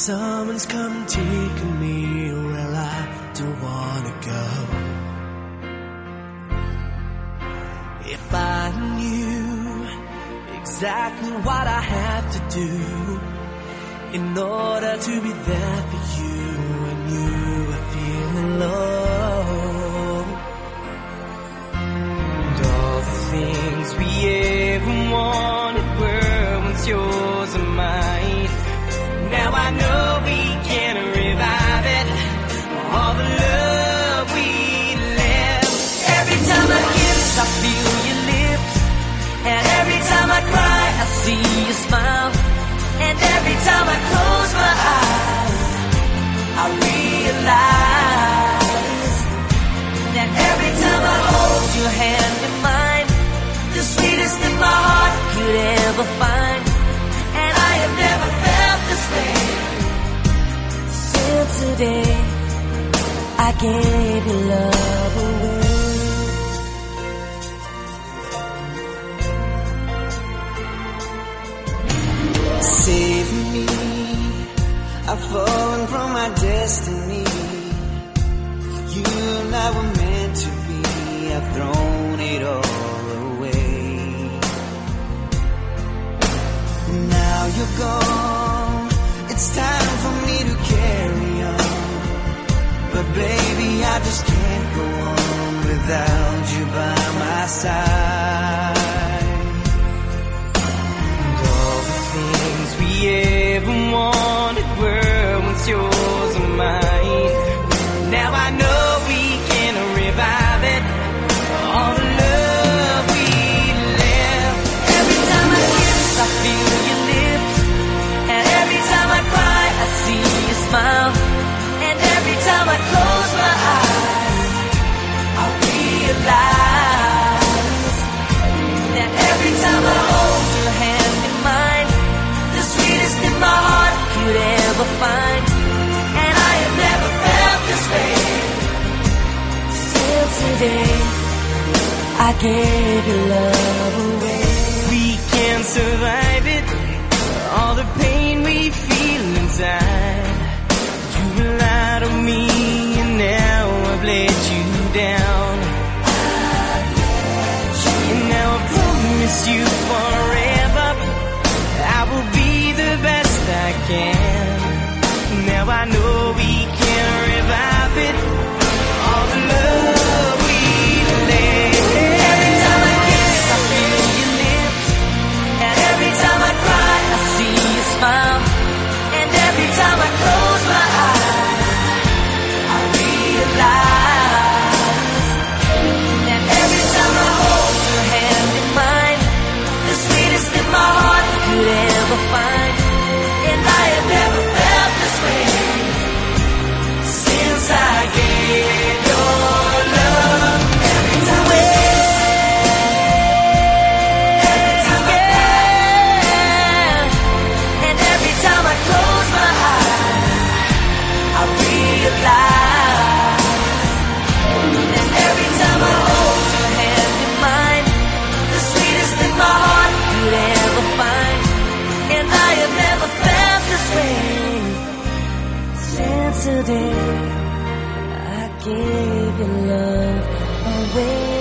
someone's come and taken me, well, I don't wanna go. If I knew exactly what I have to do in order to be there for you when you are feeling low, and all the things we ever wanted were once yours and mine. Now I know we can revive it, all the love we left. Every time I kiss, I feel your lips, and every time I cry, I see you smile. And every time I close my eyes, I realize that every time I hold your hand in mine, the sweetest thing my heart could ever find. And I have never felt this way since the day I gave your love away. Save me, I've fallen from my destiny. You and I were meant to be, I've thrown it all away. Now you're gone, it's time for me to carry on. But baby, I just can't go on without you by my side. Things we ever wanted were once yours and mine. Now I know we can revive it, all the love we left. Every time I kiss, I feel your lips, and every time I cry, I see you smile. And every time I close my eyes, I realize that every time I hold your hand in mine, the sweetest thing my heart could ever find. And I have never felt this way since the day I gave your love away. We can't survive it, all the pain we feel inside. You relied on me and now I've let you down. And now I promise you forever I will be the best I can. Now I know we can revive it, all the love we left. Every time I kiss, I feel your lips, and every time I cry, I see you smile. And every time I close my eyes, I realize that every time I hold your hand in mine, the sweetest thing my heart could ever find. And I have never felt this way since I gave your love every time I kiss, every time I cry, and every time I close my eyes, I realize that every time I hold your hand in mine, the sweetest thing my heart could ever find. And I have never felt this way since the day I gave your love away.